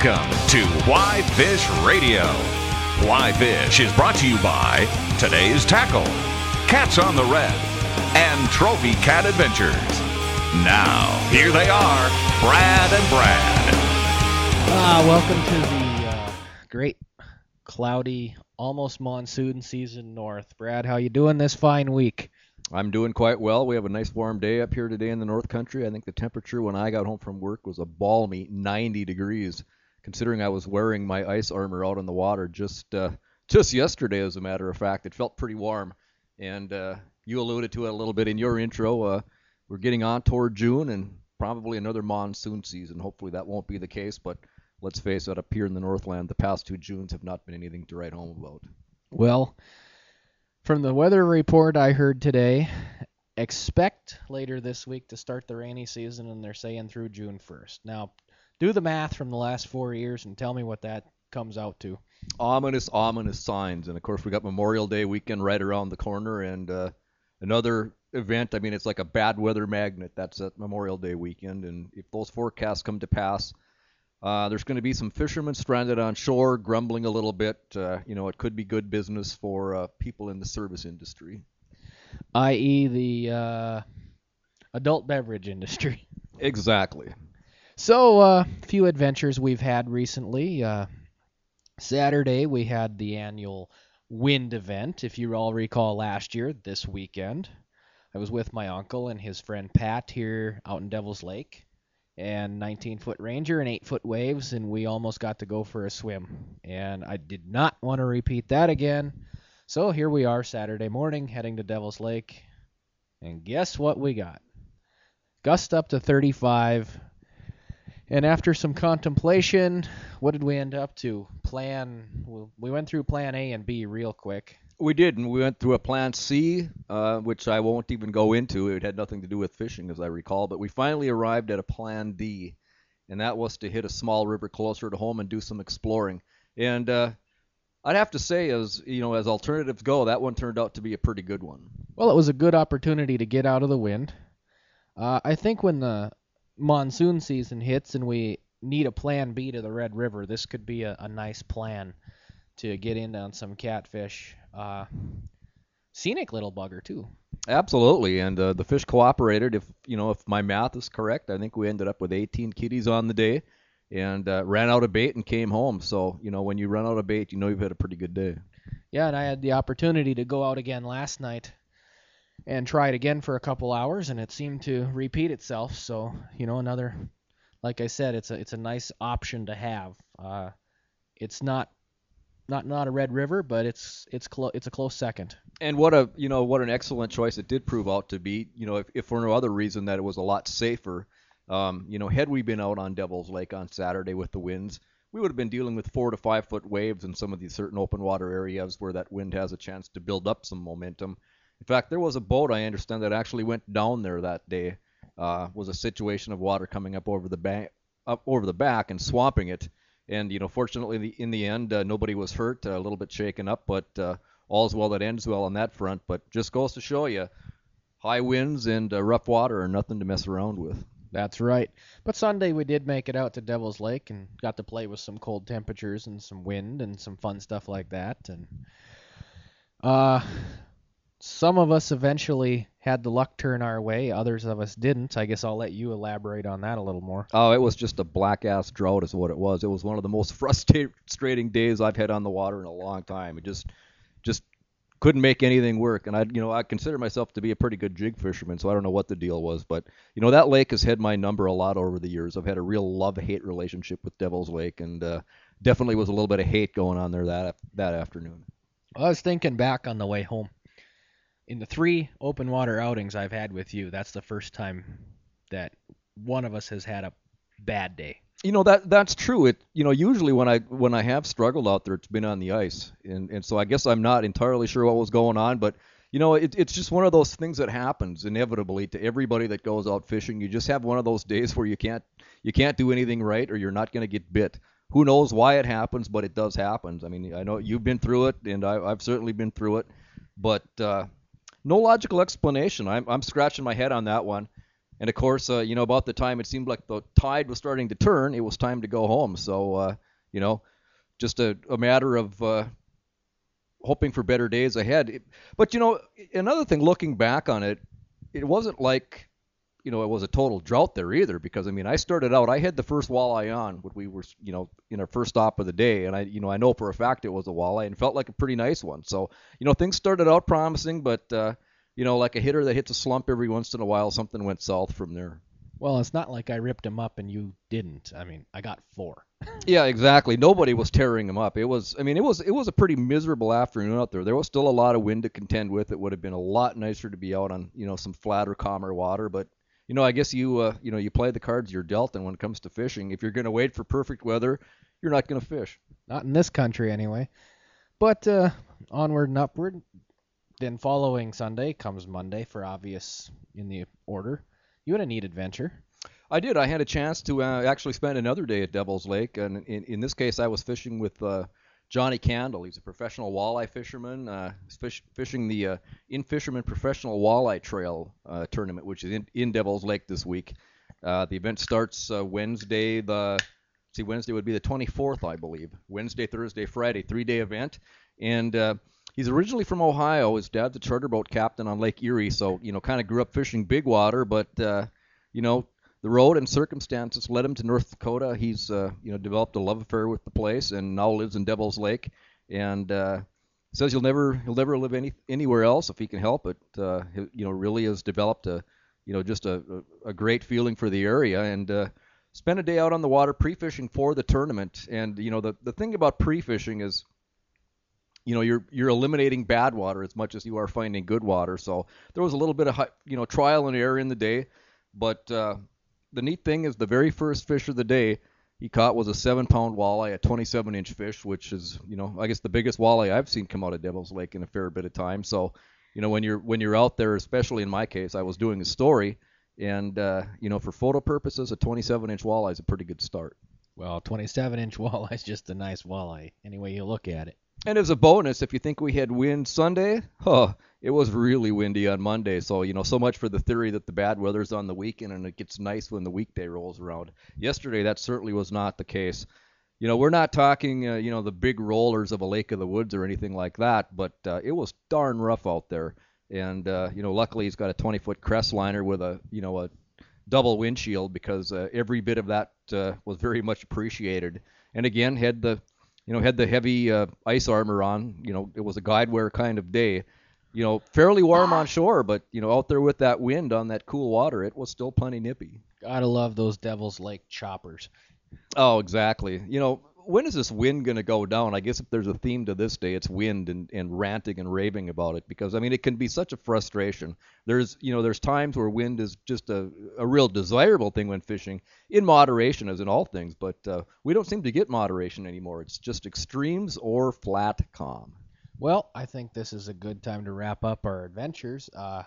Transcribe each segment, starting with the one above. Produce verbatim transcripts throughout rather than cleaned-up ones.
Welcome to Why Fish Radio. Why Fish is brought to you by Today's Tackle, Cats on the Red, and Trophy Cat Adventures. Now, here they are, Brad and Brad. Ah, welcome to the uh, great, cloudy, almost monsoon season north. Brad, how you doing this fine week? I'm doing quite well. We have a nice warm day up here today in the North Country. I think the temperature when I got home from work was a balmy ninety degrees, considering I was wearing my ice armor out in the water just uh, just yesterday, as a matter of fact. It felt pretty warm, and uh, you alluded to it a little bit in your intro. Uh, we're getting on toward June and probably another monsoon season. Hopefully that won't be the case, but let's face it, up here in the Northland, the past two Junes have not been anything to write home about. Well, from the weather report I heard today, expect later this week to start the rainy season, and they're saying through June first. Now, do the math from the last four years and tell me what that comes out to. Ominous, ominous signs. And, of course, we got Memorial Day weekend right around the corner, and uh, another event. I mean, it's like a bad weather magnet. That's at Memorial Day weekend, and if those forecasts come to pass, Uh, there's going to be some fishermen stranded on shore, grumbling a little bit. Uh, you know, it could be good business for uh, people in the service industry, that is the uh, adult beverage industry. Exactly. So, a uh, few adventures we've had recently. Uh, Saturday, we had the annual wind event, if you all recall last year, this weekend. I was with my uncle and his friend Pat here out in Devil's Lake, and nineteen-foot Ranger and eight-foot waves, and we almost got to go for a swim. And I did not want to repeat that again. So here we are Saturday morning, heading to Devil's Lake. And guess what we got? Gust up to thirty-five. And after some contemplation, what did we end up to? Plan, we went through plan A and B real quick. We did, and we went through a plan C, uh, which I won't even go into. It had nothing to do with fishing, as I recall. But we finally arrived at a plan D, and that was to hit a small river closer to home and do some exploring. And uh, I'd have to say, as you know, as alternatives go, that one turned out to be a pretty good one. Well, it was a good opportunity to get out of the wind. Uh, I think when the monsoon season hits and we need a plan B to the Red River, this could be a, a nice plan to get in on some catfish. Uh, scenic little bugger too. Absolutely, and uh, the fish cooperated. If you know, if my math is correct, I think we ended up with eighteen kitties on the day, and uh, ran out of bait and came home. So you know, when you run out of bait, you know you've had a pretty good day. Yeah, and I had the opportunity to go out again last night and try it again for a couple hours, and it seemed to repeat itself. So you know, another, like I said, it's a it's a nice option to have. Uh, it's not. Not not a Red River, but it's it's clo- it's a close second. And what a you know what an excellent choice it did prove out to be. You know, if, if for no other reason that it was a lot safer. Um, you know, had we been out on Devil's Lake on Saturday with the winds, we would have been dealing with four to five foot waves in some of these certain open water areas where that wind has a chance to build up some momentum. In fact, there was a boat I understand that actually went down there that day. Uh, was a situation of water coming up over the bank, up over the back and swamping it. And, you know, fortunately, in the end, uh, nobody was hurt, uh, a little bit shaken up, but uh, all's well that ends well on that front. But just goes to show you, high winds and uh, rough water are nothing to mess around with. That's right. But Sunday we did make it out to Devil's Lake and got to play with some cold temperatures and some wind and some fun stuff like that. And uh, some of us eventually had the luck turn our way. Others of us didn't. I guess I'll let you elaborate on that a little more. Oh, it was just a black-ass drought is what it was. It was one of the most frustrating days I've had on the water in a long time. It just just couldn't make anything work. And I, you know, I consider myself to be a pretty good jig fisherman, so I don't know what the deal was. But, you know, that lake has had my number a lot over the years. I've had a real love-hate relationship with Devil's Lake, and uh, definitely was a little bit of hate going on there that that afternoon. I was thinking back on the way home. In the three open water outings I've had with you, that's the first time that one of us has had a bad day. You know, that that's true. It you know, usually when I when I have struggled out there, it's been on the ice. And and so I guess I'm not entirely sure what was going on, but you know, it, it's just one of those things that happens inevitably to everybody that goes out fishing. You just have one of those days where you can't you can't do anything right, or you're not going to get bit. Who knows why it happens, but it does happen. I mean, I know you've been through it, and I, I've certainly been through it, but uh, no logical explanation. I'm I'm scratching my head on that one. And of course, uh, you know, about the time it seemed like the tide was starting to turn, it was time to go home. So, uh, you know, just a, a matter of uh, hoping for better days ahead. It, but, you know, another thing, looking back on it, it wasn't like, you know, it was a total drought there either, because, I mean, I started out, I had the first walleye on when we were, you know, in our first stop of the day, and I, you know, I know for a fact it was a walleye and felt like a pretty nice one. So, you know, things started out promising, but, uh, you know, like a hitter that hits a slump every once in a while, something went south from there. Well, it's not like I ripped him up and you didn't. I mean, I got four. Yeah, exactly. Nobody was tearing him up. It was, I mean, it was it was a pretty miserable afternoon out there. There was still a lot of wind to contend with. It would have been a lot nicer to be out on, you know, some flatter, calmer water. But, you know, I guess you, uh, you know, you play the cards you're dealt, and when it comes to fishing, if you're going to wait for perfect weather, you're not going to fish. Not in this country, anyway. But uh, onward and upward. Then following Sunday comes Monday, for obvious in the order. You had a neat adventure. I did. I had a chance to uh, actually spend another day at Devil's Lake, and in, in this case, I was fishing with uh, Johnny Candle. He's a professional walleye fisherman. Uh, he's fish, fishing the uh, In Fisherman Professional Walleye Trail uh, tournament, which is in, in Devil's Lake this week. Uh, the event starts uh, Wednesday. The see Wednesday would be the twenty-fourth, I believe. Wednesday, Thursday, Friday, three-day event, and uh, he's originally from Ohio. His dad's a charter boat captain on Lake Erie, so, you know, kind of grew up fishing big water, but, uh, you know, the road and circumstances led him to North Dakota. He's, uh, you know, developed a love affair with the place and now lives in Devil's Lake, and uh, says he'll never he'll never live any anywhere else if he can help it. Uh, he, you know, really has developed a, you know, just a, a, a great feeling for the area, and uh, spent a day out on the water pre-fishing for the tournament. And, you know, the the thing about pre-fishing is, you know, you're you're eliminating bad water as much as you are finding good water. So there was a little bit of, you know, trial and error in the day, but uh, the neat thing is the very first fish of the day he caught was a seven-pound walleye, a twenty-seven inch fish, which is, you know, I guess the biggest walleye I've seen come out of Devil's Lake in a fair bit of time. So, you know, when you're when you're out there, especially in my case, I was doing a story, and uh, you know, for photo purposes, a twenty-seven inch walleye is a pretty good start. Well, twenty-seven inch walleye is just a nice walleye, any way you look at it. And as a bonus, if you think we had wind Sunday, oh, it was really windy on Monday. So, you know, so much for the theory that the bad weather's on the weekend and it gets nice when the weekday rolls around. Yesterday, that certainly was not the case. You know, we're not talking, uh, you know, the big rollers of a Lake of the Woods or anything like that, but uh, it was darn rough out there. And, uh, you know, luckily he's got a twenty-foot crest liner with a, you know, a double windshield, because uh, every bit of that uh, was very much appreciated. And again, had the You know, had the heavy uh, ice armor on. You know, it was a guide wear kind of day. You know, fairly warm on shore, but, you know, out there with that wind on that cool water, it was still plenty nippy. Gotta love those Devil's Lake choppers. Oh, exactly. You know, when is this wind going to go down? I guess if there's a theme to this day, it's wind and, and ranting and raving about it, because, I mean, it can be such a frustration. There's, you know, there's times where wind is just a, a real desirable thing when fishing, in moderation as in all things, but uh, we don't seem to get moderation anymore. It's just extremes or flat calm. Well, I think this is a good time to wrap up our adventures. Uh,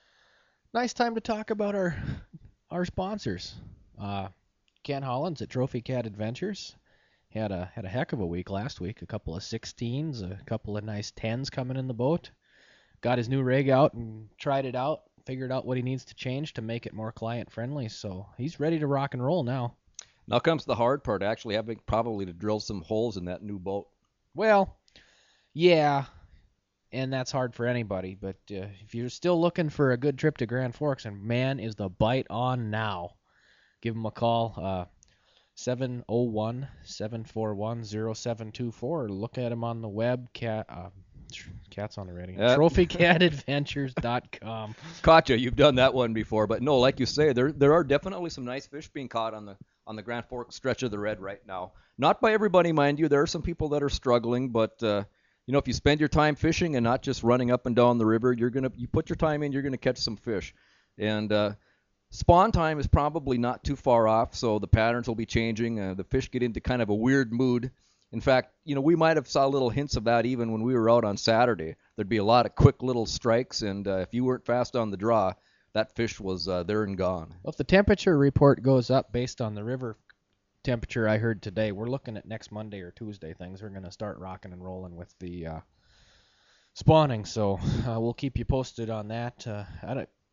nice time to talk about our our sponsors. Uh, Ken Hollins at Trophy Cat Adventures had a had a heck of a week last week. A couple of sixteens, a couple of nice tens coming in the boat. Got his new rig out and tried it out. Figured out what he needs to change to make it more client friendly. So he's ready to rock and roll now. Now comes the hard part, actually having probably to drill some holes in that new boat. Well, yeah, and that's hard for anybody. But uh, if you're still looking for a good trip to Grand Forks, and man, is the bite on now, give him a call, uh, seven oh one, seven four one, oh seven two four, or look at him on the web, cat, uh, cat's on the radio, Yep. trophy cat adventures dot com. Caught you. You've done that one before, but no, like you say, there there are definitely some nice fish being caught on the on the Grand Forks stretch of the Red right now. Not by everybody, mind you. There are some people that are struggling, but uh, you know, if you spend your time fishing and not just running up and down the river, you're gonna you put your time in, you're gonna catch some fish. And uh, spawn time is probably not too far off, so the patterns will be changing. Uh, the fish get into kind of a weird mood. In fact, you know, we might have saw little hints of that even when we were out on Saturday. There'd be a lot of quick little strikes, and uh, if you weren't fast on the draw, that fish was uh, there and gone. Well, if the temperature report goes up based on the river temperature I heard today, we're looking at next Monday or Tuesday. Things are going to start rocking and rolling with the uh, spawning, so uh, we'll keep you posted on that. Uh, I don't,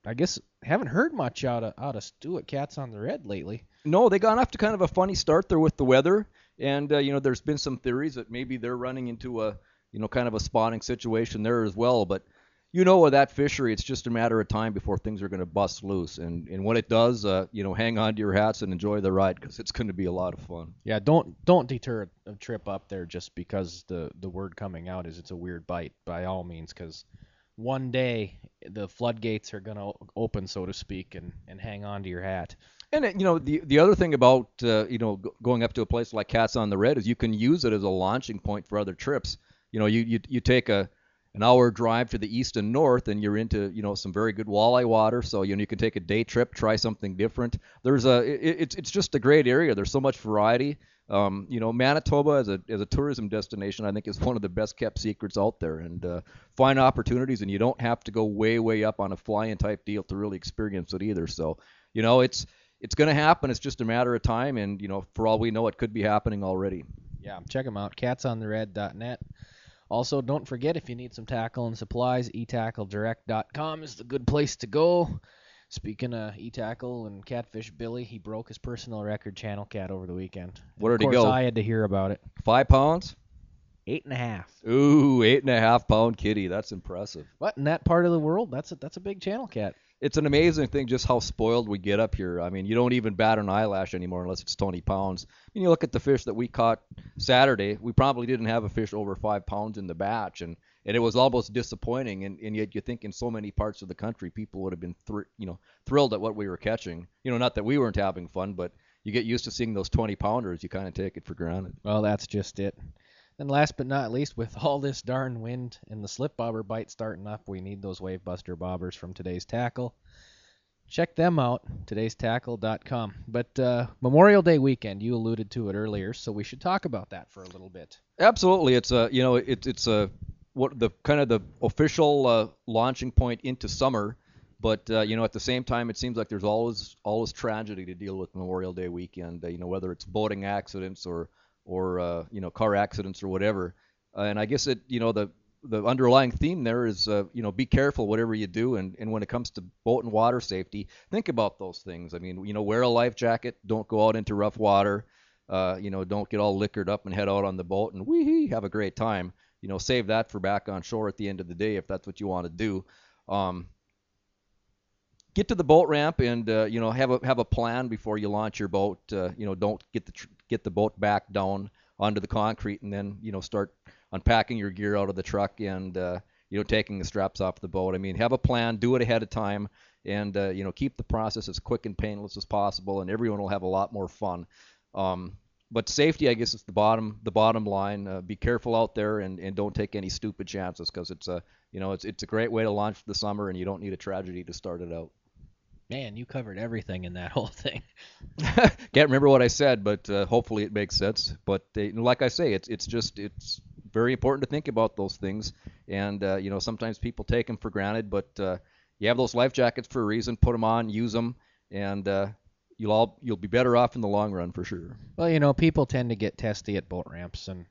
I guess haven't heard much out of out of Stu at Cats on the Red lately. No, they got off to kind of a funny start there with the weather, and uh, you know, there's been some theories that maybe they're running into a, you know, kind of a spawning situation there as well. But you know, with that fishery, it's just a matter of time before things are going to bust loose, and and when it does, uh, you know, hang on to your hats and enjoy the ride because it's going to be a lot of fun. Yeah, don't don't deter a trip up there just because the the word coming out is it's a weird bite. By all means, because one day the floodgates are going to open, so to speak, and, and hang on to your hat. And you know, the the other thing about uh, you know, going up to a place like Cats on the Red is you can use it as a launching point for other trips. You know, you you, you take a an hour drive to the east and north, and you're into, you know, some very good walleye water. So you know, you can take a day trip, try something different. There's a it, it's it's just a great area. There's so much variety. Um, you know, Manitoba as a as a tourism destination, I think, is one of the best kept secrets out there, and uh, find opportunities, and you don't have to go way way up on a fly-in type deal to really experience it either. So, you know, it's it's going to happen. It's just a matter of time, and you know, for all we know, it could be happening already. Yeah, check them out, cats on the red dot net. Also, don't forget, if you need some tackle and supplies, e tackle direct dot com is the good place to go. Speaking of e-tackle and Catfish Billy, he broke his personal record channel cat over the weekend. Where did he go? Of course, go? I had to hear about it. Five pounds? Eight and a half. Ooh, eight and a half pound kitty. That's impressive. What, in that part of the world, that's a, that's a big channel cat. It's an amazing thing just how spoiled we get up here. I mean, you don't even bat an eyelash anymore unless it's twenty pounds. I mean, you look at the fish that we caught Saturday, we probably didn't have a fish over five pounds in the batch, and, and it was almost disappointing. And, and yet you think in so many parts of the country, people would have been thr- you know, thrilled at what we were catching. You know, not that we weren't having fun, but you get used to seeing those twenty pounders, you kind of take it for granted. Well, that's just it. And last but not least, with all this darn wind and the slip bobber bite starting up, we need those wave buster bobbers from Today's Tackle. Check them out, todays tackle dot com. But uh, Memorial Day weekend, you alluded to it earlier, so we should talk about that for a little bit. Absolutely, it's a you know it, it's a what the kind of the official uh, launching point into summer, but uh, you know at the same time it seems like there's always always tragedy to deal with Memorial Day weekend. Uh, you know whether it's boating accidents or or uh, you know car accidents or whatever, uh, and I guess it you know the the underlying theme there is, uh, you know, be careful whatever you do. And, and when it comes to boat and water safety, think about those things. I mean, you know, wear a life jacket. Don't go out into rough water. Uh, you know, don't get all liquored up and head out on the boat and wee have a great time. You know, save that for back on shore at the end of the day if that's what you want to do. Um, get to the boat ramp and, uh, you know, have a have a plan before you launch your boat. Uh, you know, don't get the tr- get the boat back down onto the concrete and then, you know, start unpacking your gear out of the truck and, uh, you know, taking the straps off the boat. I mean, have a plan, do it ahead of time, and, uh, you know, keep the process as quick and painless as possible, and everyone will have a lot more fun. Um, but safety, I guess, is the bottom the bottom line. Uh, be careful out there and, and don't take any stupid chances because it's a, you know, it's it's a great way to launch the summer, and you don't need a tragedy to start it out. Man, you covered everything in that whole thing. Can't remember what I said, but uh, hopefully it makes sense. But uh, like I say, it's it's just it's very important to think about those things, and uh, you know sometimes people take them for granted. But uh, you have those life jackets for a reason. Put them on, use them, and uh, you'll all you'll be better off in the long run for sure. Well, you know, people tend to get testy at boat ramps, and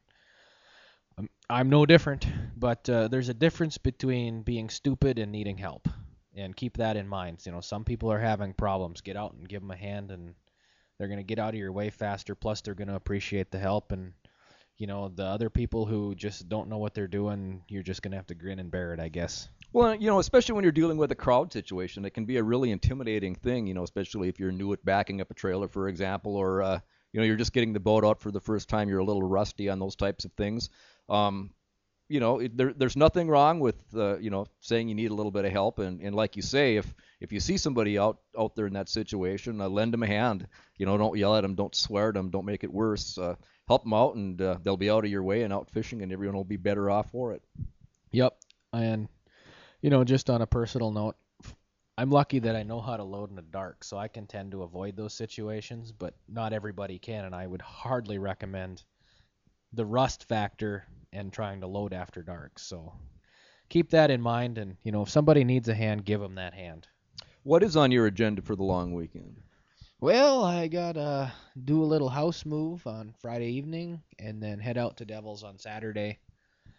I'm, I'm no different. But uh, there's a difference between being stupid and needing help. And keep that in mind. You know, some people are having problems. Get out and give them a hand, and they're going to get out of your way faster. Plus, they're going to appreciate the help. And, you know, the other people who just don't know what they're doing, you're just going to have to grin and bear it, I guess. Well, you know, especially when you're dealing with a crowd situation, it can be a really intimidating thing, you know, especially if you're new at backing up a trailer, for example, or, uh, you know, you're just getting the boat out for the first time. You're a little rusty on those types of things. Um, You know, it, there, there's nothing wrong with, uh, you know, saying you need a little bit of help. And, and like you say, if if you see somebody out, out there in that situation, uh, lend them a hand. You know, don't yell at them, don't swear at them, don't make it worse. Uh, help them out, and uh, they'll be out of your way and out fishing, and everyone will be better off for it. Yep. And, you know, just on a personal note, I'm lucky that I know how to load in the dark, so I can tend to avoid those situations, but not everybody can, and I would hardly recommend the rust factor and trying to load after dark. So keep that in mind, and you know if somebody needs a hand, give them that hand. What is on your agenda for the long weekend? Well, I gotta do a little house move on Friday evening and then head out to Devils on Saturday.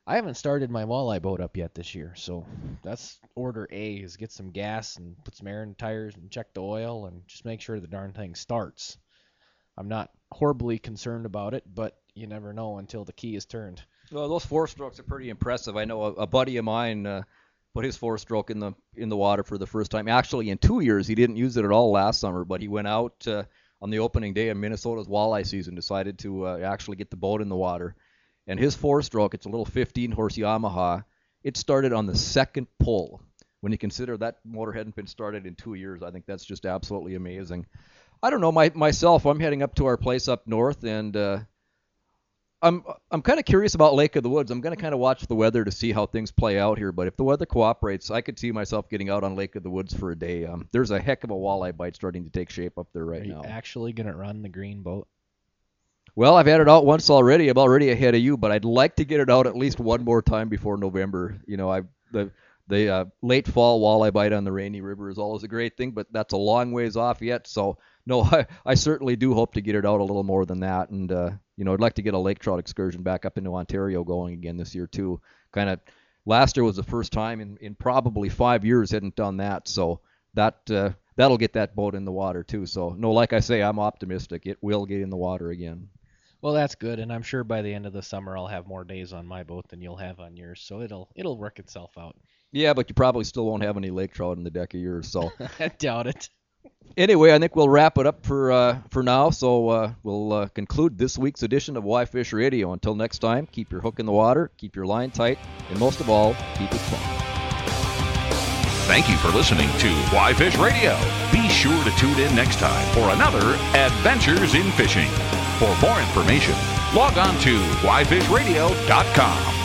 I haven't started my walleye boat up yet this year, so that's order A, is get some gas and put some air in the tires and check the oil and just make sure the darn thing starts. I'm not horribly concerned about it, but you never know until the key is turned. Well, those four strokes are pretty impressive. I know a, a buddy of mine uh, put his four stroke in the in the water for the first time. Actually, in two years, he didn't use it at all last summer, but he went out uh, on the opening day of Minnesota's walleye season, decided to uh, actually get the boat in the water. And his four-stroke, it's a little fifteen-horse Yamaha. It started on the second pull. When you consider that motor hadn't been started in two years, I think that's just absolutely amazing. I don't know, my, myself, I'm heading up to our place up north, and uh, I'm I'm kind of curious about Lake of the Woods. I'm going to kind of watch the weather to see how things play out here. But if the weather cooperates, I could see myself getting out on Lake of the Woods for a day. Um, there's a heck of a walleye bite starting to take shape up there right Are you now. actually going to run the green boat? Well, I've had it out once already. I'm already ahead of you, but I'd like to get it out at least one more time before November. You know, I the the uh, late fall walleye bite on the Rainy River is always a great thing, but that's a long ways off yet. So, no, I, I certainly do hope to get it out a little more than that. And, uh, you know, I'd like to get a lake trout excursion back up into Ontario going again this year, too. Kind of last year was the first time in, in probably five years hadn't done that. So that uh, that'll get that boat in the water, too. So, no, like I say, I'm optimistic. It will get in the water again. Well, that's good, and I'm sure by the end of the summer I'll have more days on my boat than you'll have on yours, so it'll it'll work itself out. Yeah, but you probably still won't have any lake trout in the deck of yours. So I doubt it. Anyway, I think we'll wrap it up for uh, for now. So uh, we'll uh, conclude this week's edition of Why Fish Radio. Until next time, keep your hook in the water, keep your line tight, and most of all, keep it fun. Thank you for listening to Why Fish Radio. Be sure to tune in next time for another Adventures in Fishing. For more information, log on to why fish radio dot com.